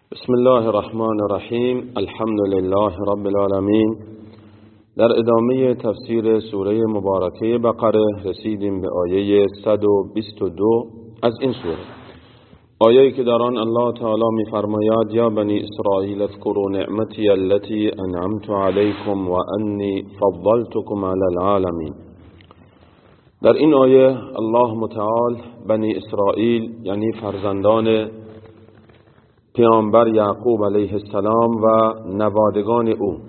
بسم الله الرحمن الرحیم. الحمد لله رب العالمین. در ادامه تفسیر سوره مبارکه بقره رسیدیم به آیه 122 از این سوره، آیه‌ای که در آن الله تعالی می‌فرماید: یا بنی اسرائیل اذکروا نعمتی التي انعمت علیکم و انی فضلتکم علی العالمین. در این آیه الله متعال بنی اسرائیل یعنی فرزندان پیامبر یعقوب علیه السلام و نوادگان او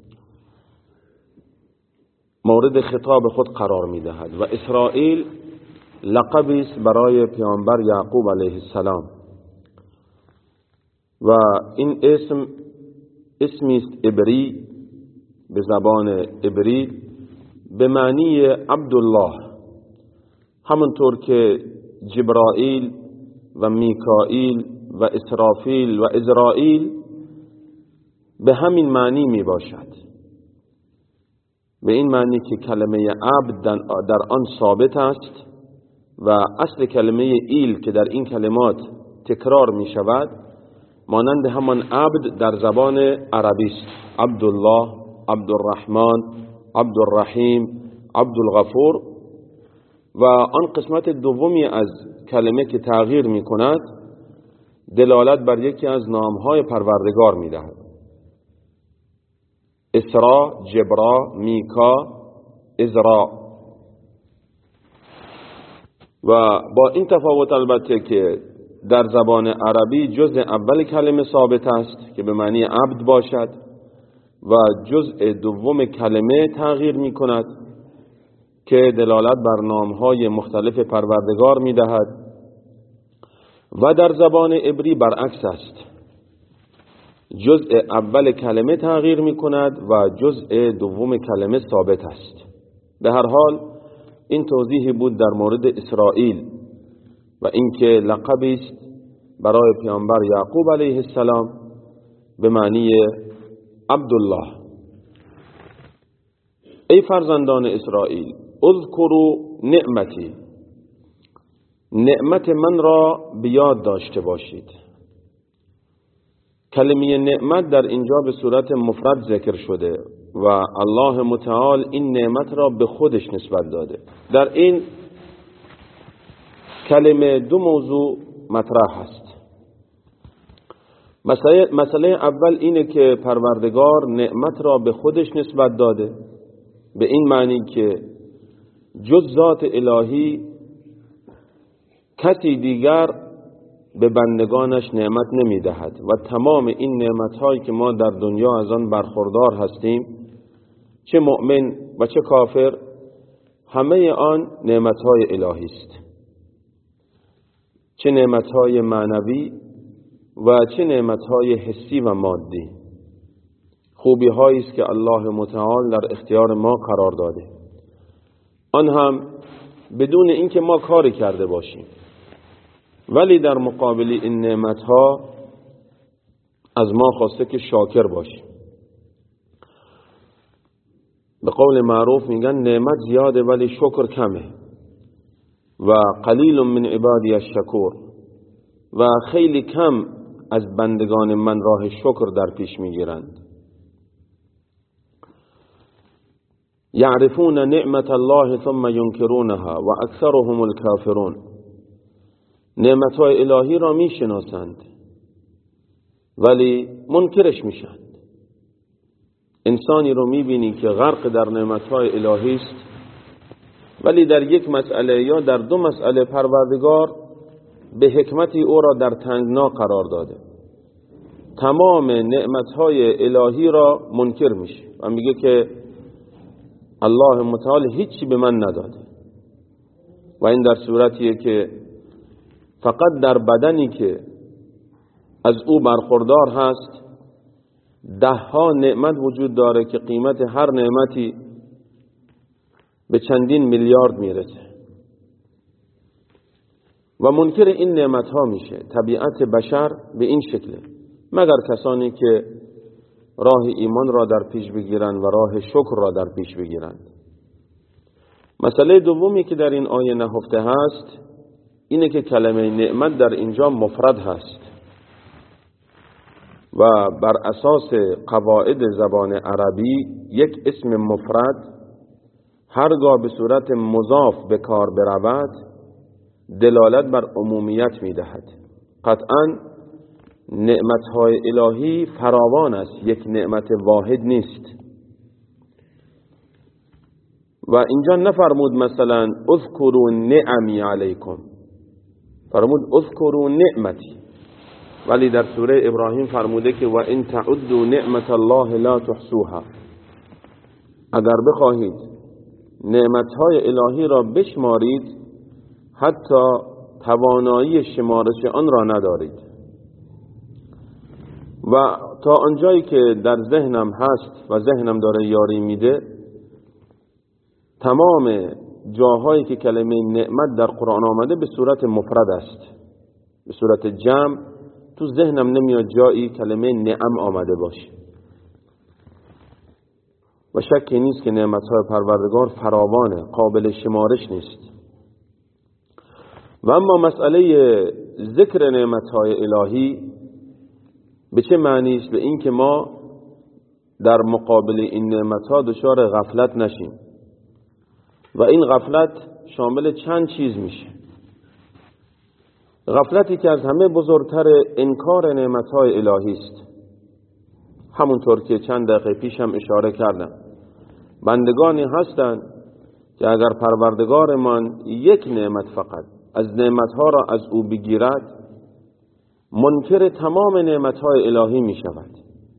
مورد خطاب خود قرار می‌دهد و اسرائیل لقبی است برای پیامبر یعقوب علیه السلام و این اسمی است عبری، به زبان عبری به معنی عبدالله، همونطور که جبرائیل و میکائیل و اسرافیل و ازرائیل به همین معنی می باشد، به این معنی که کلمه عبد در آن ثابت است و اصل کلمه ایل که در این کلمات تکرار می شود مانند همان عبد در زبان عربی است: عبدالله، عبدالرحمن، عبدالرحیم، عبدالغفور. و آن قسمت دومی از کلمه که تغییر می کند دلالت بر یکی از نامهای پروردگار می دهد: اسرا، جبرا، میکا، ازرا. و با این تفاوت البته که در زبان عربی جزء اول کلمه ثابت است که به معنی عبد باشد و جزء دوم کلمه تغییر می کند که دلالت بر نامهای مختلف پروردگار می دهد و در زبان عبری برعکس است، جزء اول کلمه تغییر می کند و جزء دوم کلمه ثابت است. به هر حال این توضیحی بود در مورد اسرائیل و اینکه لقبی است برای پیامبر یعقوب علیه السلام به معنی عبدالله. ای فرزندان اسرائیل، اذکروا نعمتی، نعمت من را بیاد داشته باشید. کلمه نعمت در اینجا به صورت مفرد ذکر شده و الله متعال این نعمت را به خودش نسبت داده. در این کلمه دو موضوع مطرح است. مسئله اول اینه که پروردگار نعمت را به خودش نسبت داده، به این معنی که جز ذات الهی کسی دیگر به بندگانش نعمت نمی دهد و تمام این نعمت هایی که ما در دنیا از آن برخوردار هستیم، چه مؤمن و چه کافر، همه آن نعمت های الهی است، چه نعمت های معنوی و چه نعمت های حسی و مادی. خوبی هایی است که الله متعال در اختیار ما قرار داده، آن هم بدون اینکه ما کاری کرده باشیم، ولی در مقابل این نعمتها از ما خواسته که شاکر باشیم. به قول معروف میگن نعمت زیاده ولی شکر کمه و قلیل من عبادی الشکور، و خیلی کم از بندگان من راه شکر در پیش میگیرند. یعرفون نعمت الله ثم ینکرونها و اکثرهم الکافرون. نعمتهای الهی را میشناسند ولی منکرش میشند. انسانی رو میبینی که غرق در نعمتهای الهی است ولی در یک مسئله یا در دو مسئله پروردگار به حکمتی او را در تنگنا قرار داده، تمام نعمتهای الهی را منکر میشه و میگه که الله متعال هیچی به من نداده. و این در صورتیه که فقط در بدنی که از او برخوردار هست 10 نعمت وجود داره که قیمت هر نعمتی به چندین میلیارد میرسه و منکر این نعمت ها میشه. طبیعت بشر به این شکله، مگر کسانی که راه ایمان را در پیش بگیرند و راه شکر را در پیش بگیرند. مسئله دومی که در این آیه نهفته هست اینه که کلمه نعمت در اینجا مفرد هست و بر اساس قواعد زبان عربی یک اسم مفرد هرگاه به صورت مضاف به کار برود دلالت بر عمومیت می‌دهد. قطعاً نعمت‌های الهی فراوان است، یک نعمت واحد نیست. و اینجا نفرمود مثلا اذکروا نعمی علیکم، فرمود اذکروا نعمتی، ولی در سوره ابراهیم فرموده که و ان تعدوا نعمت الله لا تحصوها، اگر بخواهید نعمت‌های الهی را بشمارید حتی توانایی شمارش آن را ندارید. و تا آنجایی که در ذهنم هست و ذهنم داره یاری میده، تمام جاهایی که کلمه نعمت در قرآن آمده به صورت مفرد است، به صورت جمع تو ذهنم نمیاد جایی کلمه نعم آمده باشه. و شکی نیست که نعمت‌های پروردگار فراوانه، قابل شمارش نیست. و اما مسئله ذکر نعمت‌های الهی به چه معنی است؟ به این که ما در مقابل این نعمت‌ها دچار غفلت نشیم. و این غفلت شامل چند چیز میشه. غفلتی که از همه بزرگتر انکار نعمت‌های الهی است. همونطور که چند دقیقه پیشم اشاره کردم، بندگانی هستند که اگر پروردگارمان یک نعمت فقط از نعمت‌ها را از او بگیرد منکر تمام نعمت‌های الهی می شود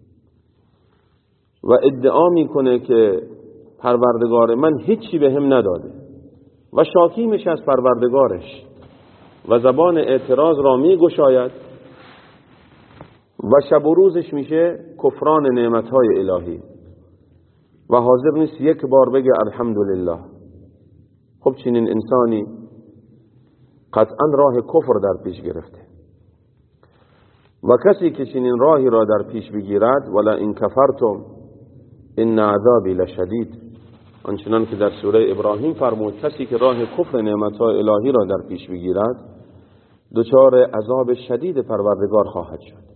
و ادعا میکنه که پروردگار من هیچی به هم نداده و شاکی میشه از پروردگارش و زبان اعتراض را می گشاید و شب و روزش میشه کفران نعمت‌های الهی و حاضر نیست یک بار بگه الحمدلله. خب چنین انسانی قطعا راه کفر در پیش گرفته. و کسی که چنین راهی را در پیش بگیرد ولا ان کفرتم ان عذابی لشدید، آنچنان که در سوره ابراهیم فرمود کسی که راه کفر نعمت‌های الهی را در پیش بگیرد دچار عذاب شدید پروردگار خواهد شد.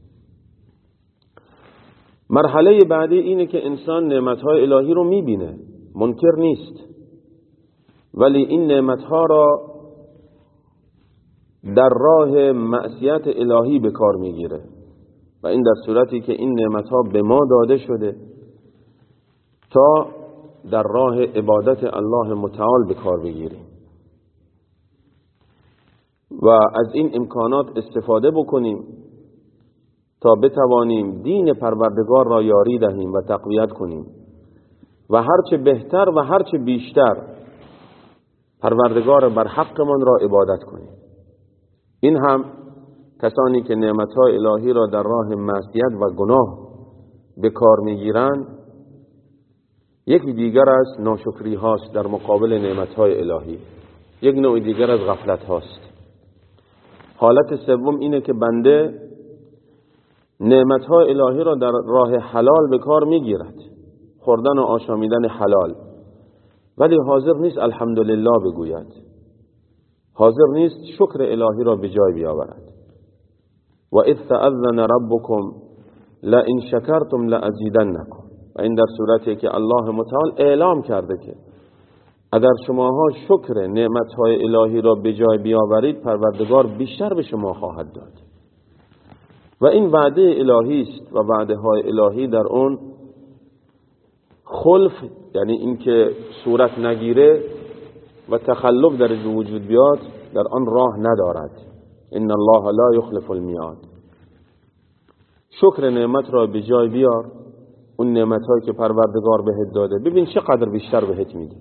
مرحله بعدی اینه که انسان نعمت‌های الهی رو میبینه، منکر نیست، ولی این نعمت‌ها را در راه معصیت الهی به کار میگیره و این در صورتی که این نعمت‌ها به ما داده شده تا در راه عبادت الله متعال به کار بگیریم و از این امکانات استفاده بکنیم تا بتوانیم دین پروردگار را یاری دهیم و تقویت کنیم و هرچه بهتر و هرچه بیشتر پروردگار بر حقمان را عبادت کنیم. این هم کسانی که نعمت‌های الهی را در راه معصیت و گناه به کار می‌گیرند، یکی دیگر از ناشکری هاست در مقابل نعمت‌های الهی، یک نوع دیگر از غفلت هاست. حالت سوم اینه که بنده نعمت‌های الهی را در راه حلال به کار می‌گیرد، خوردن و آشامیدن حلال، ولی حاضر نیست الحمدلله بگوید، حاضر نیست شکر الهی را به جای بیاورد. و اذ تأذن ربکم لئن شکرتم لأزیدنکم، و این در صورتی که الله متعال اعلام کرده که اگر شماها شکر نعمت‌های الهی را به جای بیاورید پروردگار بیشتر به شما خواهد داد. و این وعده الهی است و وعده‌های الهی در اون خلف، یعنی اینکه صورت نگیره و تخلف درش وجود بیاد، در آن راه ندارد. ان الله لا یخلف المیعاد. شکر نعمت را به جای بیار، اون نعمت‌هایی که پروردگار بهت داده ببین چقدر بیشتر بهت میده.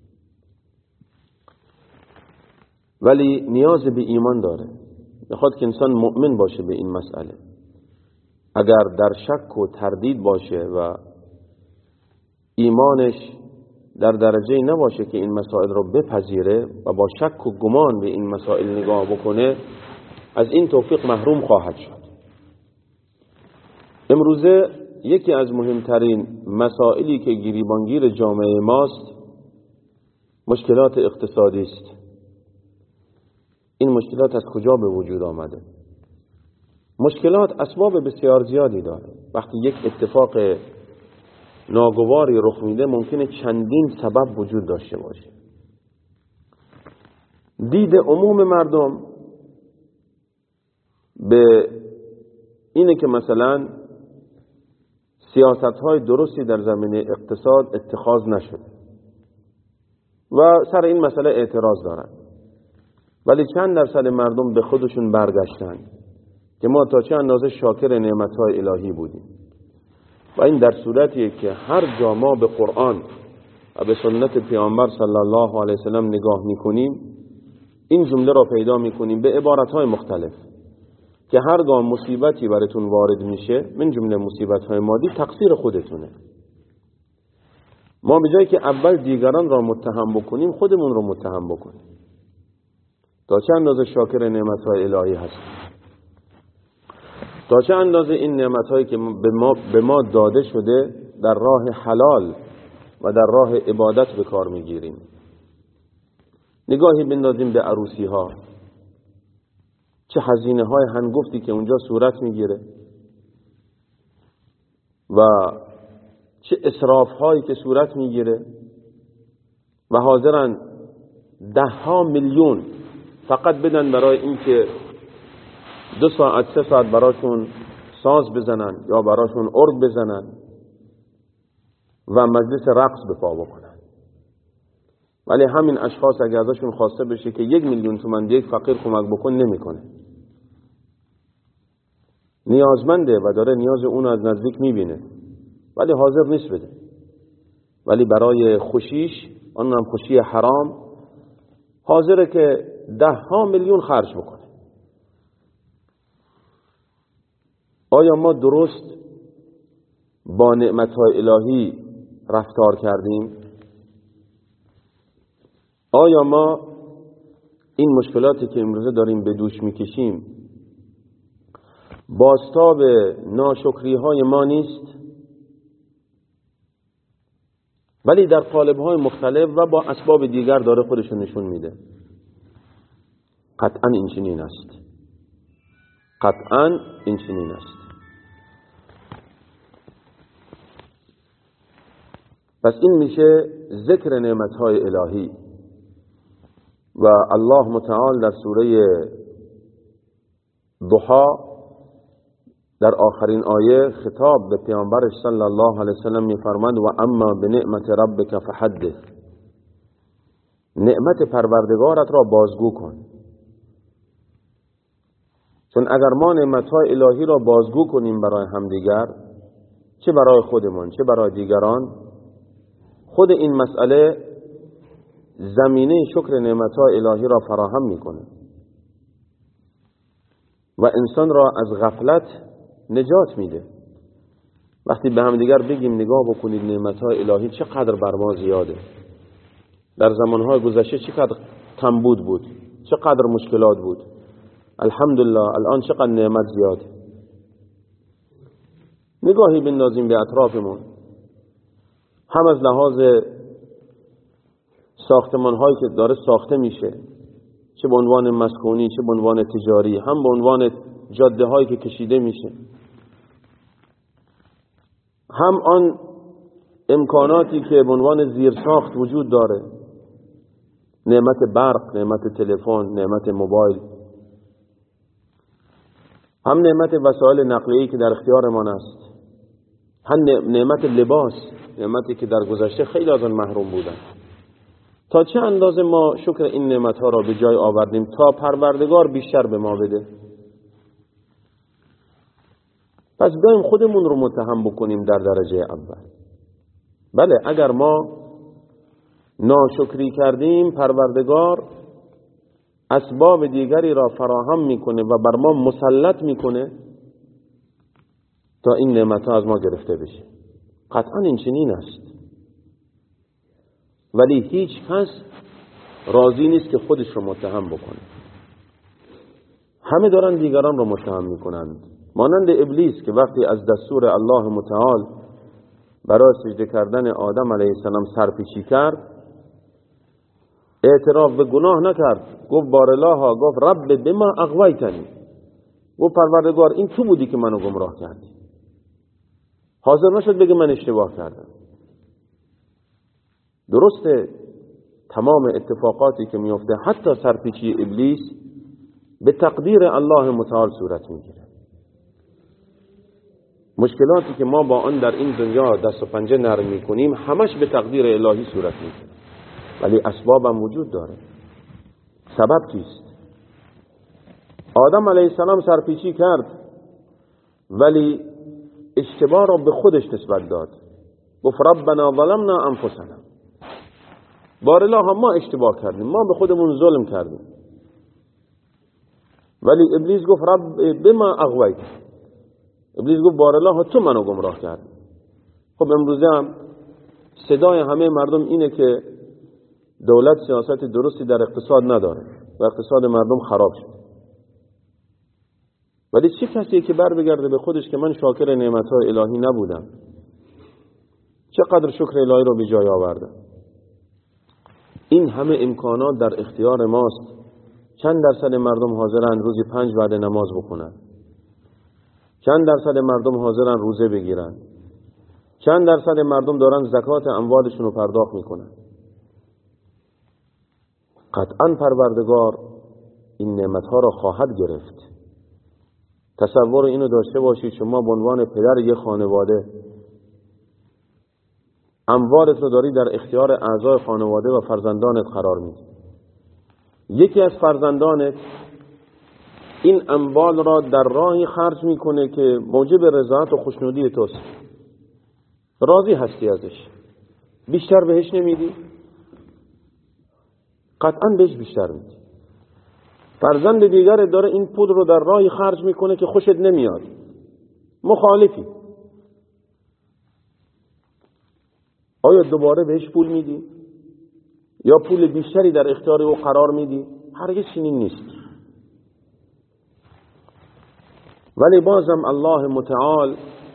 ولی نیاز به ایمان داره، میخواد که انسان مؤمن باشه به این مسئله. اگر در شک و تردید باشه و ایمانش در درجه نباشه که این مسائل رو بپذیره و با شک و گمان به این مسائل نگاه بکنه، از این توفیق محروم خواهد شد. امروزه یکی از مهمترین مسائلی که گریبانگیر جامعه ماست مشکلات اقتصادی است. این مشکلات از کجا به وجود آمده؟ مشکلات اسباب بسیار زیادی داره. وقتی یک اتفاق ناگواری رخ میده ممکنه چندین سبب وجود داشته باشه. دید عموم مردم به اینه که مثلا سیاست‌های درستی در زمینه اقتصاد اتخاذ نشده و سر این مسئله اعتراض دارن، ولی چند درصد مردم به خودشون برگشتن که ما تا چه اندازه شاکر نعمت‌های الهی بودیم. و این در صورتیه که هر جا ما به قرآن و به سنت پیامبر صلی الله علیه وسلم نگاه میکنیم این جمله را پیدا میکنیم به عبارت‌های مختلف که هرگاه مصیبتی براتون وارد میشه، من جمله مصیبت‌های مادی، تقصیر خودتونه. ما به جایی که اول دیگران را متهم بکنیم خودمون را متهم بکنیم. تا چه اندازه شاکر نعمت‌های الهی هستیم؟ تا چه اندازه این نعمت‌هایی که به ما داده شده در راه حلال و در راه عبادت به کار میگیریم؟ نگاهی بندازیم به عروسی‌ها، چه هزینه‌های هنگفتی که اونجا صورت میگیره و چه اسراف‌هایی که صورت میگیره و حاضرن 10 میلیون فقط بدن برای اینکه 2 ساعت 3 ساعت براشون ساز بزنن یا براشون ارگ بزنن و مجلس رقص به پا بکنن. ولی همین اشخاص اگه ازشون خواسته بشه که 1 میلیون تومان به یک فقیر کمک بکن نمیکنه. نیازمنده و داره نیاز اون از نزدیک میبینه ولی حاضر نیست بده، ولی برای خوشیش، اونم خوشی حرام، حاضره که 10 میلیون خرج بکنه. آیا ما درست با نعمت‌های الهی رفتار کردیم؟ آیا ما این مشکلاتی که امروزه داریم به دوش میکشیم بازتاب ناشکری‌های ما نیست؟ ولی در قالب‌های مختلف و با اسباب دیگر داره خودشون نشون میده. قطعاً این چنین است. قطعاً این چنین است. پس این میشه ذکر نعمت‌های الهی و الله متعال در سوره ضحی در آخرین آیه خطاب به پیامبرش صلی الله علیه وسلم میفرماید و اما بنعمت ربک فحدث، نعمت پروردگارت را بازگو کن. چون اگر ما نعمت‌های الهی را بازگو کنیم برای همدیگر، چه برای خودمون چه برای دیگران، خود این مسئله زمینه شکر نعمت‌های الهی را فراهم میکنه و انسان را از غفلت نجات میده. وقتی به هم دیگر بگیم نگاه بکنید نعمت‌های الهی چقدر بر ما زیاده، در زمانهای گذشته چقدر کمبود بود، چقدر مشکلات بود، الحمدلله الان چقدر نعمت زیاده. نگاهی بندازیم به اطرافمون، هم از لحاظ ساختمان‌هایی که داره ساخته میشه، چه به عنوان مسکونی چه به عنوان تجاری، هم به عنوان جاده‌هایی که کشیده میشه، هم آن امکاناتی که به عنوان زیرساخت وجود داره، نعمت برق، نعمت تلفن، نعمت موبایل، هم نعمت وسایل نقلیه‌ای که در اختیارمان است، هم نعمت لباس، نعمتی که در گذشته خیلی از آن محروم بودند. تا چه اندازه ما شکر این نعمت‌ها را به جای آوردیم تا پروردگار بیشتر به ما بده؟ پس بیایم خودمون رو متهم بکنیم در درجه اول. بله، اگر ما ناشکری کردیم پروردگار اسباب دیگری را فراهم میکنه و بر ما مسلط میکنه تا این نعمت‌ها از ما گرفته بشه. قطعا این چنین است، ولی هیچ کس راضی نیست که خودش رو متهم بکنه. همه دارن دیگران رو متهم میکنند، مانند ابلیس که وقتی از دستور الله متعال برای سجده کردن آدم علیه السلام سرپیچی کرد، اعتراف به گناه نکرد، گفت بارالله، گفت رب بما اغویتنی، و پروردگار این تو بودی که منو گمراه کردی. حاضر نشد بگه من اشتباه کردم. درسته تمام اتفاقاتی که میفته حتی سرپیچی ابلیس به تقدیر الله متعال صورت میگیره. مشکلاتی که ما با آن در این دنیا دست و پنجه نرم میکنیم همش به تقدیر الهی صورت میگیره، ولی اسباب هم وجود داره. سبب چیست؟ آدم علیه السلام سرپیچی کرد ولی اشتباه را به خودش نسبت داد. گفت ربنا ظلمنا انفسنا، بار الله ما اشتباه کردیم، ما به خودمون ظلم کردیم. ولی ابلیس گفت رب بما اغویت، ابلیس گفت بار الله تو منو گمراه کردی. خب امروزه هم صدای همه مردم اینه که دولت سیاست درستی در اقتصاد نداره و اقتصاد مردم خراب شد. ولی چه کسی که بر بگرده به خودش که من شاکر نعمتهای الهی نبودم، چقدر شکر الهی رو به جای آوردم. این همه امکانات در اختیار ماست. چند درصد مردم حاضرن روزی 5 وعده نماز بخونن؟ چند درصد مردم حاضرن روزه بگیرن؟ چند درصد مردم دارن زکات اموالشون رو پرداخت میکنن؟ قطعا پروردگار این نعمتها را خواهد گرفت. تصور اینو داشته باشید شما به عنوان پدر یک خانواده اموالت رو داری در اختیار اعضای خانواده و فرزندانت قرار میدی. یکی از فرزندانت این اموال را در راهی خرج میکنه که موجب رضایت و خوشنودی توست، راضی هستی ازش، بیشتر بهش نمیدی؟ قطعا بهش بیشتر میدی. فرزند دیگر داره این پول رو در راهی خرج میکنه که خوشت نمیاد، مخالفی، آیا دوباره بهش پول میدی؟ یا پول بیشتری در اختیار او قرار میدی؟ هرگز چنین نیست. ولی بازم الله متعال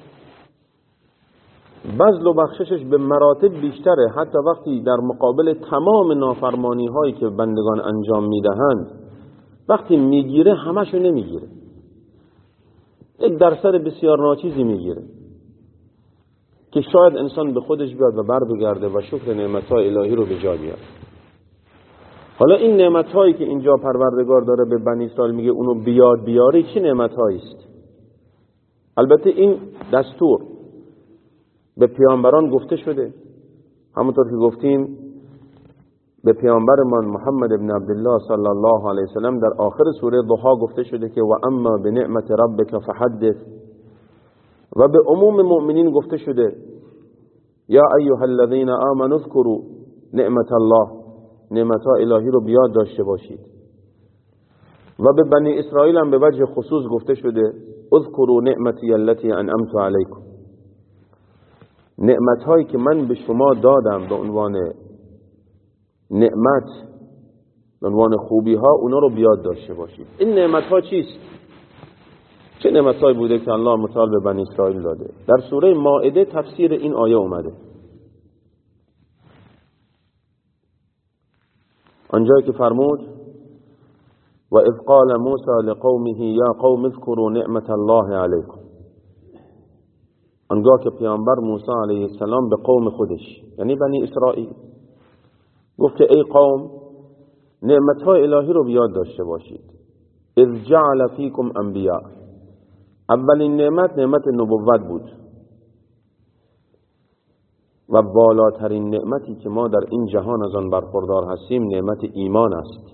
بذل و بخششش به مراتب بیشتره. حتی وقتی در مقابل تمام نافرمانی هایی که بندگان انجام میدهند وقتی میگیره همشو نمیگیره، یک درصد بسیار ناچیزی میگیره که شاید انسان به خودش بیاد و بر بگرده و شکر نعمتهای الهی رو به جا بیاره. حالا این نعمتهایی که اینجا پروردگار داره به بنی اسرائیل میگه اونو بیاد بیاری، چه نعمتهایی است؟ البته این دستور به پیامبران گفته شده، همونطور که گفتیم به پیامبرمان محمد ابن عبدالله صلی الله علیه وسلم در آخر سوره ضحی گفته شده که و اما بنعمت ربک فحدث، و به عموم مؤمنین گفته شده یا ایها الذین آمنوا اذکروا نعمت الله، نعمت الهی رو بیاد داشته باشید. و به بنی اسرائیل هم به وجه خصوص گفته شده اذکروا نعمتی التي انعمت علیکم، نعمت هایی که من به شما دادم به عنوان نعمت، به عنوان خوبی ها، اونا رو بیاد داشته باشید. این نعمت ها چیست؟ چه نعمت هایی بوده که الله متعال به بنی اسرائیل داده؟ در سوره مائده تفسیر این آیه اومده. آنجایی که فرمود و اذ قال موسی لقومه یا قوم اذکروا نعمت الله علیکم، آنگاه که پیامبر موسی علیه السلام به قوم خودش یعنی بنی اسرائیل گفت که ای قوم نعمتهای الهی رو بیاد داشته باشید. اذ جعل فیکم انبیاء، اولین نعمت نبوت بود و بالاترین نعمتی که ما در این جهان از آن برخوردار هستیم نعمت ایمان است،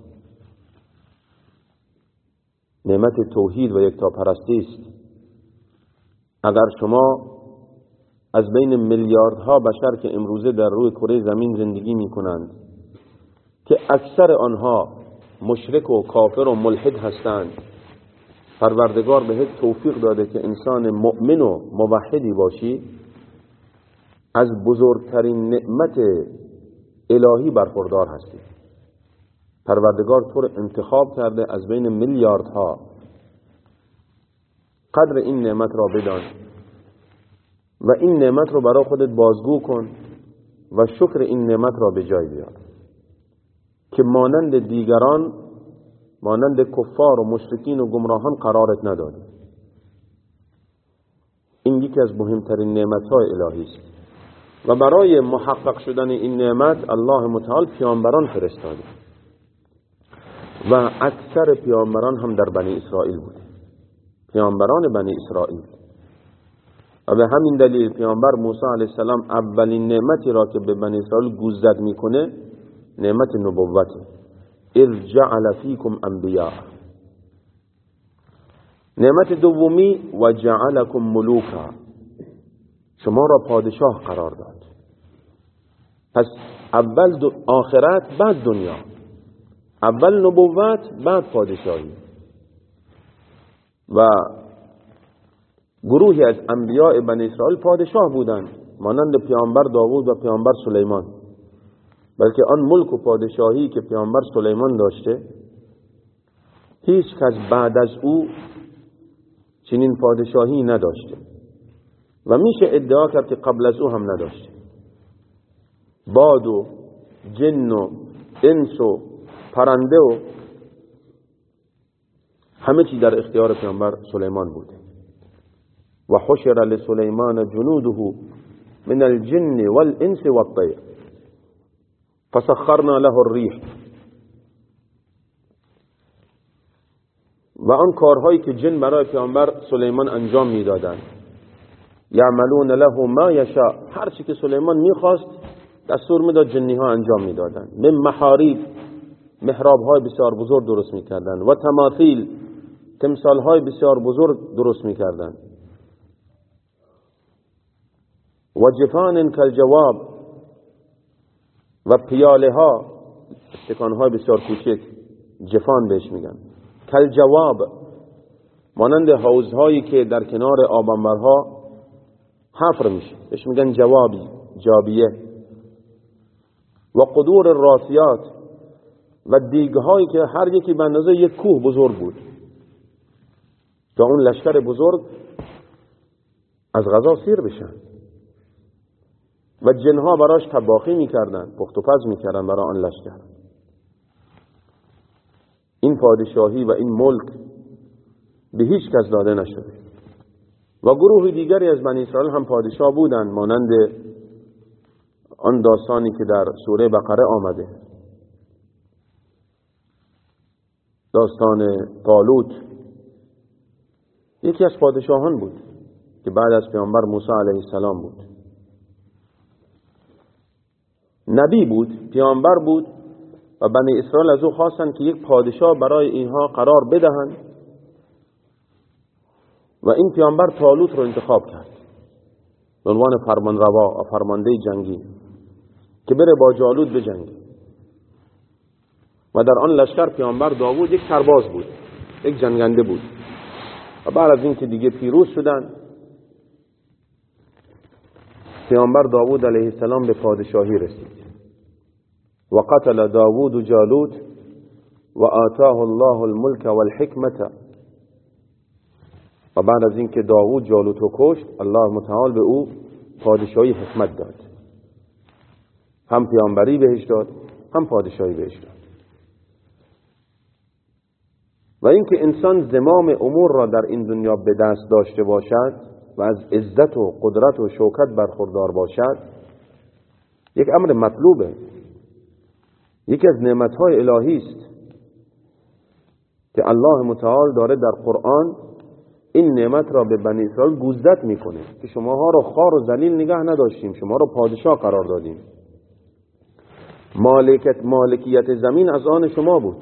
نعمت توحید و یکتاپرستی است. اگر شما از بین میلیاردها بشر که امروزه در روی کره زمین زندگی می کنند که اکثر آنها مشرک و کافر و ملحد هستند، پروردگار بهت توفیق داده که انسان مؤمن و موحدی باشی، از بزرگترین نعمت الهی برخوردار هستی. پروردگار تو رو انتخاب کرده از بین میلیاردها. قدر این نعمت را بدان و این نعمت رو برای خودت بازگو کن و شکر این نعمت را به جای بیار که مانند دیگران مانند کفار و مشرکین و گمراهان قرارت ندادیم. این یکی از مهمترین نعمت‌های الهی است و برای محقق شدن این نعمت الله متعال پیامبران فرستاده و اکثر پیامبران هم در بنی اسرائیل بود، پیامبران بنی اسرائیل. و به همین دلیل پیامبر موسی علیه السلام اولین نعمتی را که به بنی اسرائیل گوشزد میکنه نعمت نبوته. اذ جعل فیکم انبیاء. نعمت دومی و جعلکم ملوکا، شما را پادشاه قرار داد. پس اول آخرت بعد دنیا، اول نبوت بعد پادشاهی. و گروهی از انبیاء بنی اسرائیل پادشاه بودند مانند پیامبر داوود و پیامبر سلیمان، بلکه آن ملک و پادشاهی که پیامبر سلیمان داشته هیچ کس بعد از او چنین پادشاهی نداشته و میشه ادعا کرد که قبل از او هم نداشته. باد و جن و انس و پرنده و همه چی در اختیار پیامبر سلیمان بوده. و حشر لسلیمان جنوده من الجن والانس والطیر فسخرنا له الریح. و آن کارهایی که جن برای پیامبر سلیمان انجام میدادند، یعملون له ما یشاء، هر چی که سلیمان میخواست دستور میداد جنی ها انجام میدادند. من محاریب، محراب های بسیار بزرگ درست میکردند، و تماثیل، تمثال های بسیار بزرگ درست میکردند، و جفان کالجواب، و پیاله ها، استکان های بسیار کوچک، جفان بهش میگن، کالجواب، مانند حوض هایی که در کنار آبانبرها حفر میشه بهش میگن جوابی، جابیه. و قدور الراسیات، و دیگ هایی که هر یکی به اندازه یک کوه بزرگ بود تا اون لشکر بزرگ از غذا سیر بشن. و جنها براش طباخی میکردن، پخت و پز میکردن برای آن لشکر. این پادشاهی و این ملک به هیچ کس داده نشده. و گروه دیگری از بنی اسرائیل هم پادشاه بودند مانند آن داستانی که در سوره بقره آمده، داستان طالوت. یکی از پادشاهان بود که بعد از پیامبر موسی علیه السلام بود. نبی بود، پیامبر بود و بنی اسرائیل از او خواستند که یک پادشاه برای اینها قرار بدهند و این پیامبر طالوت رو انتخاب کرد به عنوان فرمانروا و فرمانده جنگی که بره با جالوت بجنگه. و در آن لشکر پیامبر داوود یک سرباز بود، یک جنگنده بود. و بعد از این که دیگه پیروز شدن، پیامبر داوود علیه السلام به پادشاهی رسید. و قتل داوود جالوت و آتاه الله الملک والحکمت. و بعد از این که داوود جالوت رو کشت، الله متعال به او پادشاهی حکمت داد، هم پیامبری بهش داد هم پادشاهی بهش داد. و اینکه انسان زمام امور را در این دنیا به دست داشته باشد و از عزت و قدرت و شوکت برخوردار باشد یک امر مطلوبه، یکی از نعمتهای الهی است که الله متعال داره در قرآن این نعمت را به بنی اسرائیل گوشزد میکنه که شماها را خوار و ذلیل نگه نداشتیم، شما را پادشاه قرار دادیم، مالکیت زمین از آن شما بود.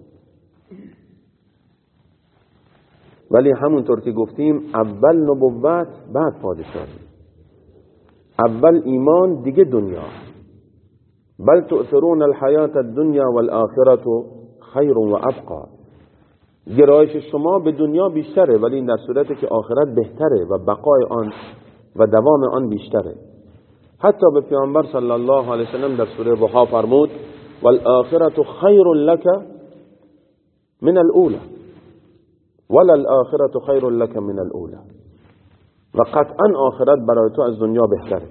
ولی همونطور که گفتیم اول نبوت بعد پادشاهی، اول ایمان دیگه دنیا. بل تؤثرون الحیات الدنیا والآخرة خیر و ابقا. گرایش شما به دنیا بیشتره ولی این در صورتی که آخرت بهتره و بقای آن و دوام آن بیشتره. حتی به پیامبر صلی الله علیه وسلم در سوره ضحی فرمود والآخرة خیر لک من الاولى وللآخرة خیر لک من الاولى. و قطعا آخرت برای تو از دنیا بهتره.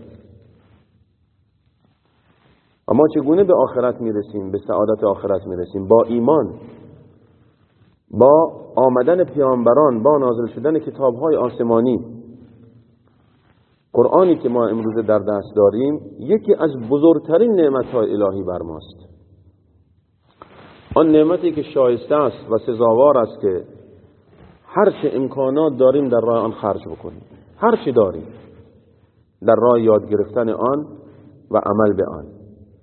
اما چگونه به آخرت میرسیم، به سعادت آخرت میرسیم؟ با ایمان. با آمدن پیامبران، با نازل شدن کتاب‌های آسمانی، قرآنی که ما امروز در دست داریم یکی از بزرگترین نعمت‌های الهی بر ماست. آن نعمتی که شایسته است و سزاوار است که هر چه امکانات داریم در راه آن خرج بکنیم، هر چه داریم در راه یاد گرفتن آن و عمل به آن،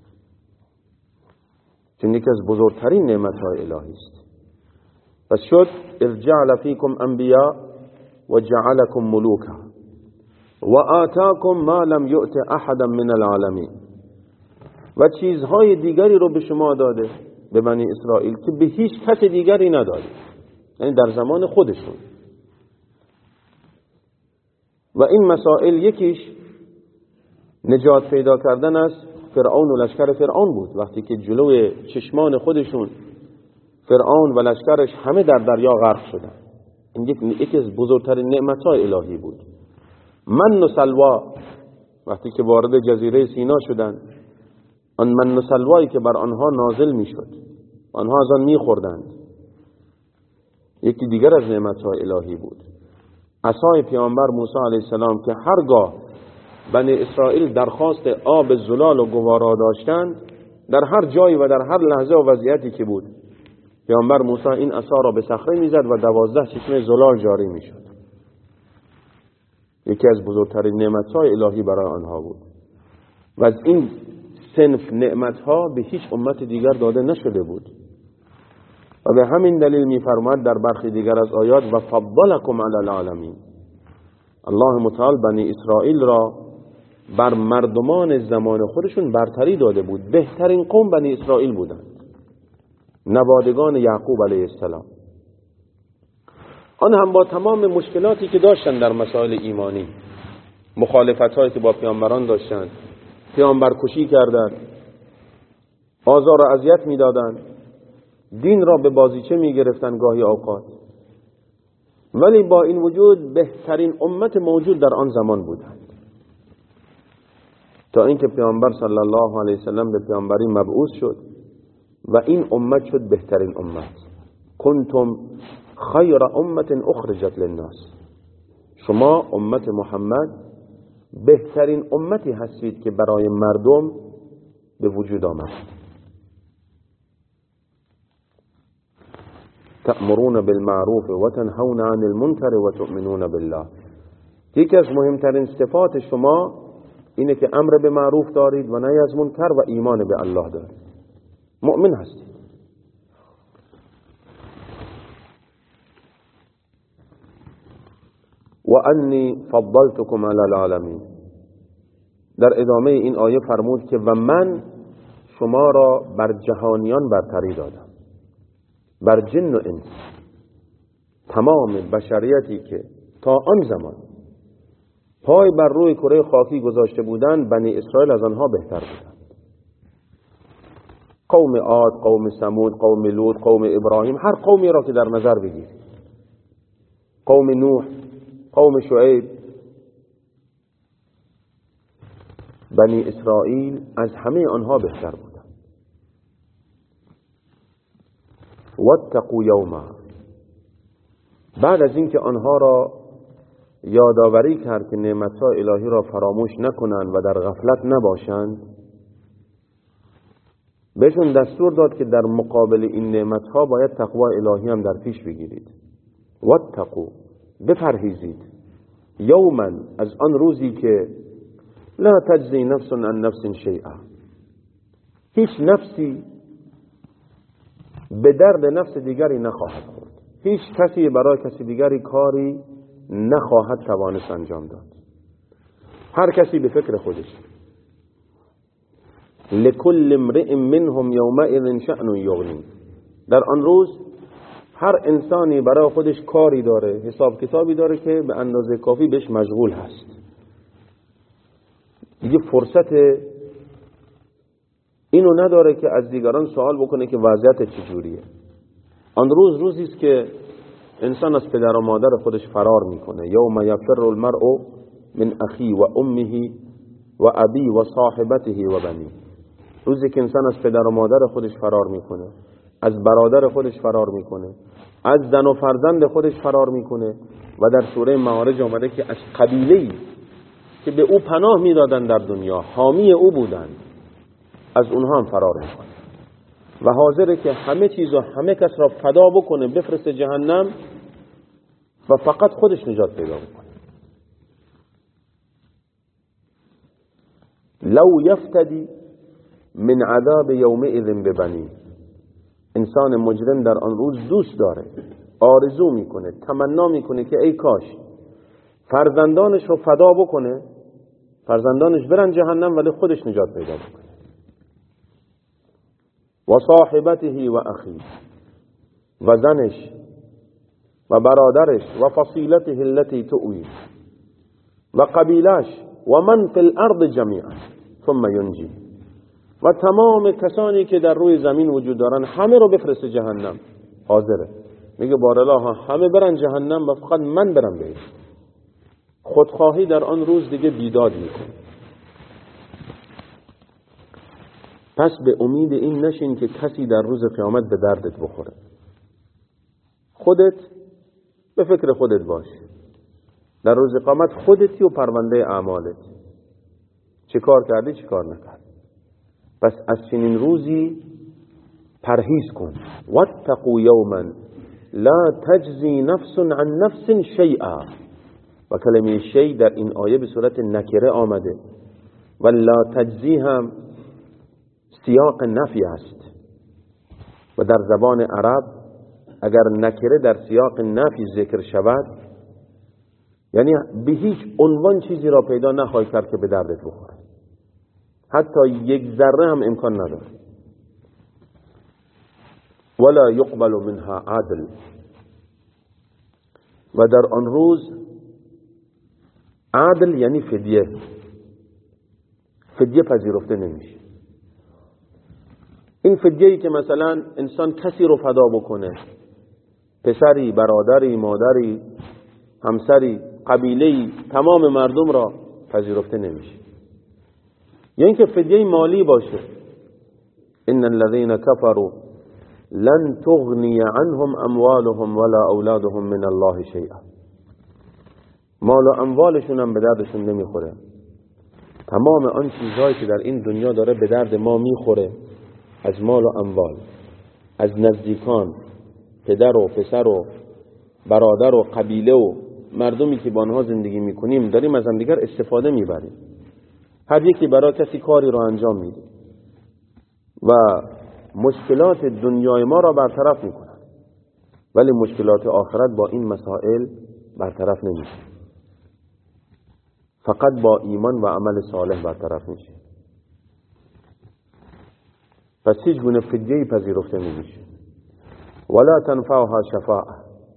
چون یکی از بزرگترین نعمت‌های الهی است. پس شد اذ جعل فیکم انبیاء و جعلکم ملوکا و آتاکم ما لم یؤت احدا من العالمین، و چیزهای دیگری رو به شما داده، به بنی اسرائیل، که به هیچ کس دیگری نداده، یعنی در زمان خودشون. و این مسائل یکیش نجات پیدا کردن از فرعون و لشکر فرعون بود. وقتی که جلوی چشمان خودشون فرعون و لشکرش همه در دریا غرق شدن، این یکی از بزرگترین نعمت‌های الهی بود. من و سلوا، وقتی که وارد جزیره سینا شدند، آن من و سلوایی که بر آنها نازل میشد، آنها از آن میخوردند، یکی دیگر از نعمت‌های الهی بود. عصای پیامبر موسی علیه السلام که هرگاه بنی اسرائیل درخواست آب زلال و گوارا داشتند، در هر جایی و در هر لحظه و وضعیتی که بود، پیامبر موسی این عصا را به صخره میزد و 12 چشمه زلال جاری میشد. یکی از بزرگترین نعمت‌های الهی برای آنها بود و از این صنف نعمت‌ها به هیچ امت دیگر داده نشده بود. و به همین دلیل می‌فرماید در برخی دیگر از آیات و فضلکم علی العالمین، الله متعال بنی اسرائیل را بر مردمان زمان خودشون برتری داده بود. بهترین قوم بنی اسرائیل بودند، نوادگان یعقوب علیه السلام. آن هم با تمام مشکلاتی که داشتن در مسائل ایمانی، مخالفت‌هایی که با پیامبران داشتند، پیامبر کشی کردند، آزار و اذیت می‌دادند، دین را به بازیچه می‌گرفتند گاهی اوقات، ولی با این وجود بهترین امت موجود در آن زمان بودند، تا اینکه پیامبر صلی الله علیه وسلم به پیامبری مبعوث شد و این امت شد بهترین امت. کنتم خیر امت اخرجت للناس، شما امت محمد بهترین امتی هستید که برای مردم به وجود آمد. تأمرون بالمعروف و تنهون عن المنکر و تؤمنون بالله. یکی از مهمترین صفات شما اینه که امر به معروف دارید و نهی از منکر و ایمان به الله دارید، مؤمن هستید. و انی فضلتکم علی العالمین، در ادامه این آیه فرمود که و من شما را بر جهانیان برتری دادم، بر جن و انس، تمام بشریتی که تا آن زمان پای بر روی کره خاکی گذاشته بودند، بنی اسرائیل از آنها بهتر بودند. قوم عاد، قوم ثمود، قوم لوط، قوم ابراهیم، هر قومی را که در نظر بگیرید، قوم نوح، قوم شعیب، بنی اسرائیل از همه آنها بهتر بودند. واتقوا یوما، بعد از اینکه آنها را یادآوری کرد که نعمت‌های الهی را فراموش نکنند و در غفلت نباشند، بهشون دستور داد که در مقابل این نعمت‌ها باید تقوی الهی هم در پیش بگیرید. واتقوا، بپرهیزید، یوما، از آن روزی که لا تجزی نفس عن نفس شیئا، هیچ نفسی به درد نفس دیگری نخواهد خورد، هیچ کسی برای کسی دیگری کاری نخواهد توانست انجام داد، هر کسی به فکر خودش. لکل امرئ منهم یومئذ شأن یغنی، در آن روز هر انسانی برای خودش کاری داره، حساب کتابی داره که به اندازه کافی بهش مشغول هست، دیگه فرصت اینو نداره که از دیگران سوال بکنه که وضعیت چجوریه. آن روز روزی است که انسان از پدر و مادر خودش فرار میکنه. یوم یفر المرء من اخی و امه و ابی و صاحبته و بنی، روزی که انسان از پدر و مادر خودش فرار میکنه، از برادر خودش فرار میکنه، از زن و فرزند خودش فرار میکنه و در سوره معارج آمده که از قبیله‌ای که به او پناه میدادن در دنیا، حامی او بودند، از اونها هم فرار میکنه و حاضره که همه چیز و همه کس را فدا بکنه، بفرسته جهنم و فقط خودش نجات پیدا بکنه. لو یفتدی من عذاب یومئذ ببنی، انسان مجرم در آن روز دوست داره، آرزو میکنه، تمنا میکنه که ای کاش فرزندانش رو فدا بکنه، فرزندانش برن جهنم ولی خودش نجات پیدا بکنه. و صاحبته و اخیه، و زنش و برادرش و فصیلته التي تؤوی و قبیلش و من فی الارض جمیعا ثم ینجی، و تمام کسانی که در روی زمین وجود دارن همه رو بفرسته جهنم. حاضره میگه بارالله همه برن جهنم و فقط من برم بهش. خودخواهی در آن روز دیگه بیداد میکنه. پس به امید این نشین که کسی در روز قیامت به دردت بخوره. خودت به فکر خودت باش، در روز قیامت خودتی و پرونده اعمالت، چه کار کردی چه کار نکردی. پس از چنین روزی پرهیز کن. واتقوا یوما لا تجزی نفس عن نفس شیئا، و کلمه شیء در این آیه به صورت نکره آمده و لا تجزی هم سیاق نفی است و در زبان عرب اگر نکره در سیاق نفی ذکر شود یعنی به هیچ عنوان چیزی را پیدا نخواهی کرد که به دردت بخوره، حتی یک ذره هم امکان نداره. ولا یقبل منها عدل، و در آن روز عدل یعنی فدیه پذیرفته نمیشه. این فدیه‌ای که مثلا انسان کسی رو فدا بکنه، پسری، برادری، مادری، همسری، قبیله‌ای، تمام مردم را پذیرفته نمیشه. یا اینکه فدیه مالی باشه. ان الذين كفروا لن تغني عنهم اموالهم ولا اولادهم من الله شيئا، مال و اموالشون هم به دردشون نمیخوره. تمام آن چیزهایی که در این دنیا داره به درد ما میخوره، از مال و اموال، از نزدیکان، پدر و پسر و برادر و قبیله و مردمی که با آنها زندگی میکنیم، داریم از هم دیگر استفاده میبریم. هر یکی برای کسی کاری رو انجام میده و مشکلات دنیای ما را برطرف میکنن، ولی مشکلات آخرت با این مسائل برطرف نمیشه. فقط با ایمان و عمل صالح برطرف میشه. پس هیچ گونه فدیه‌ای پذیرفته نمیشه. ولا تنفعها شفاعه.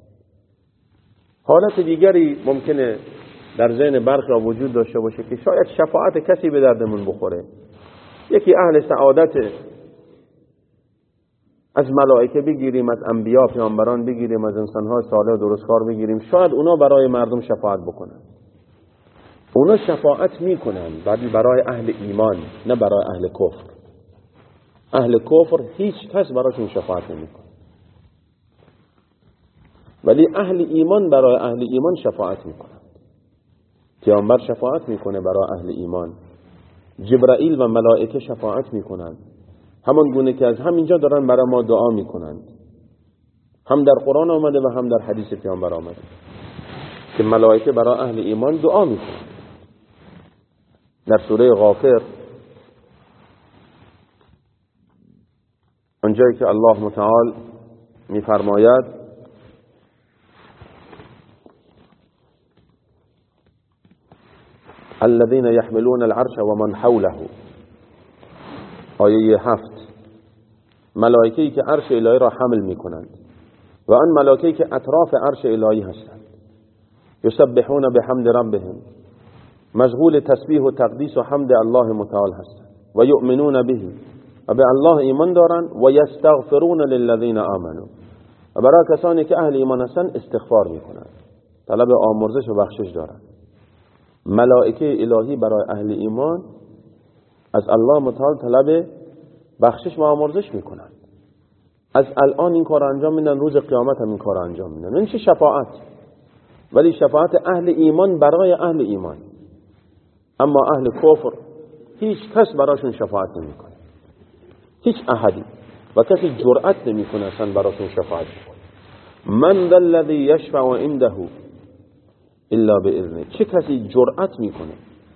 حالت دیگری ممکنه در ذهن برخی را وجود داشته باشه که شاید شفاعت کسی به دردمون بخوره. یکی اهل سعادت، از ملائکه بگیریم، از انبیا پیامبران بگیریم، از انسان‌های صالح و درستکار بگیریم، شاید اونا برای مردم شفاعت بکنن. اونا شفاعت میکنن ولی برای اهل ایمان، نه برای اهل کفر. اهل کفر هیچ کس براشون شفاعت نمیکنه، ولی اهل ایمان برای اهل ایمان شفاعت میکنن. پیامبر شفاعت میکنه برای اهل ایمان، جبرائیل و ملائکه شفاعت میکنن، همان گونه که از همینجا دارن برای ما دعا میکنند. هم در قرآن آمده و هم در حدیث پیامبر آمده که ملائکه برای اهل ایمان دعا میکنن. در سوره غافر اونجایی که الله متعال میفرماید الذين يحملون العرش ومن حوله، آیه 7، ملائکه‌ای که عرش الهی را حمل میکنند و آن ملائکه‌ای که اطراف عرش الهی هستند، یسبحون بحمد ربهم، مشغول تسبیح و تقدیس و حمد الله متعال هستند، و یؤمنون به، و به الله ایمان دارند، و یستغفرون للذین آمنوا، و برای کسانی که اهل ایمان هستند استغفار میکنند، طلب آمرزش و بخشش دارند. ملائکه الهی برای اهل ایمان از الله متعال طلب بخشش و آمرزش میکنند. از الان این کار انجام میدن، روز قیامت هم این کار انجام میدن. این چه شفاعت؟ ولی شفاعت اهل ایمان برای اهل ایمان. اما اهل کفر هیچ کس براشون شفاعت نمیکنه، هیچ احدی، و کسی جرأت نمیکنه اصلا براشون شفاعت کنه. من ذا الذی یشفع عنده الا باذنه. چه کسی جرأت میکنه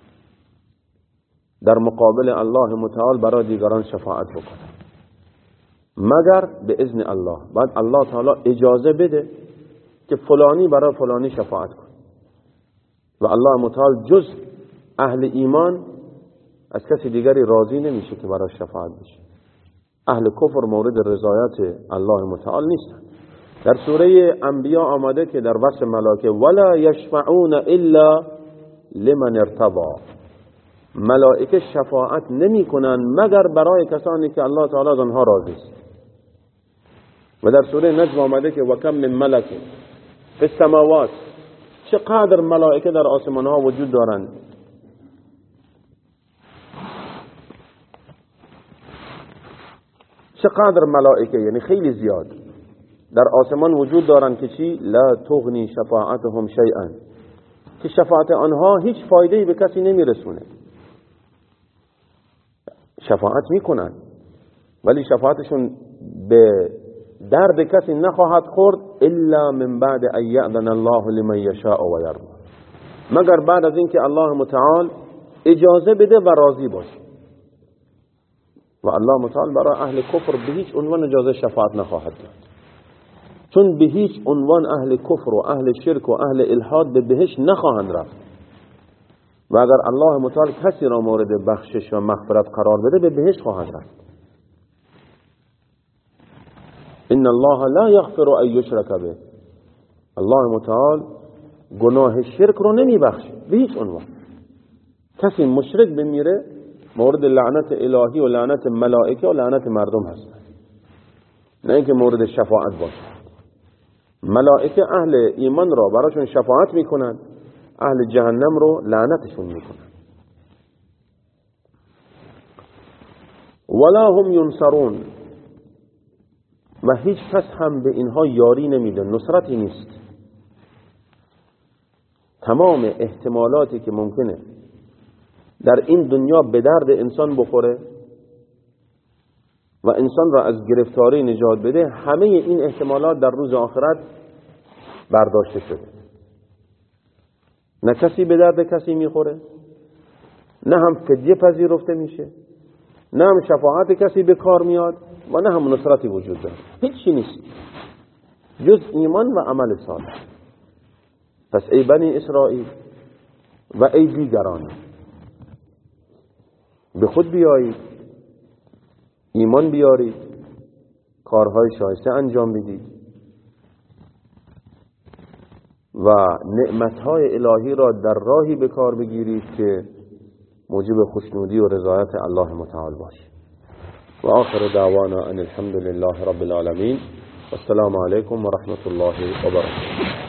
در مقابل الله متعال برای دیگران شفاعت بکنه مگر به اذن الله؟ بعد الله تعالی اجازه بده که فلانی برای فلانی شفاعت کنه. و الله متعال جز اهل ایمان از کسی دیگری راضی نمیشه که برای شفاعت بشه. اهل کفر مورد رضایت الله متعال نیستن. در سوره انبیاء آمده که در وصف ملائکه ولا یشفعون الا لمن ارتضی، ملائکه شفاعت نمی کنن مگر برای کسانی که الله تعالی از آنها راضی است. و در سوره نجم آمده که و کم من ملک فی السماوات، چقدر ملائکه در آسمان ها وجود دارند. چقدر ملائکه، یعنی خیلی زیاد در آسمان وجود دارند که چی؟ لا تغنی شفاعتهم شیئا، که شفاعت آنها هیچ فایده‌ای به کسی نمیرسونه. شفاعت میکنن ولی شفاعتشون به درد کسی نخواهد خورد الا من بعد ان یأذن الله لمن یشاء و یرضی، مگر بعد از اینکه الله متعال اجازه بده و راضی باشه. و الله متعال برای اهل کفر به هیچ عنوان اجازه شفاعت نخواهد داد، چون به هیچ عنوان اهل کفر و اهل شرک و اهل الحاد به بهشت نخواهند رفت. و اگر الله متعال کسی را مورد بخشش و مغفرت قرار بده به بهشت خواهند رفت. ان الله لا یغفر ان یشرک به، الله متعال گناه شرک رو نمیبخشه به هیچ عنوان. کسی مشرک بمیره مورد لعنت الهی و لعنت ملائکه و لعنت مردم هست، نه اینکه مورد شفاعت باشه. ملائکه اهل ایمان را براشون شفاعت میکنن، اهل جهنم رو لعنتشون میکنن. ولا هم ینصرون، و هیچ کس هم به اینها یاری نمیده، نصرتی نیست. تمام احتمالاتی که ممکنه در این دنیا به درد انسان بخوره و انسان را از گرفتاری نجات بده، همه این احتمالات در روز آخرت برداشته شده. نه کسی به درد کسی میخوره، نه هم فدیه پذیرفته میشه، نه هم شفاعت کسی به کار میاد و نه هم نصرتی وجود داره. هیچی نیست جز ایمان و عمل صالح. پس ای بنی اسرائیل و ای دیگران، به خود بیایید، ایمان بیارید، کارهای شایسته انجام بدید و نعمتهای الهی را در راهی به کار بگیرید که موجب خوشنودی و رضایت الله متعال باشه. و آخر دعوانا ان الحمد لله رب العالمین و السلام علیکم و رحمت الله و برکاته.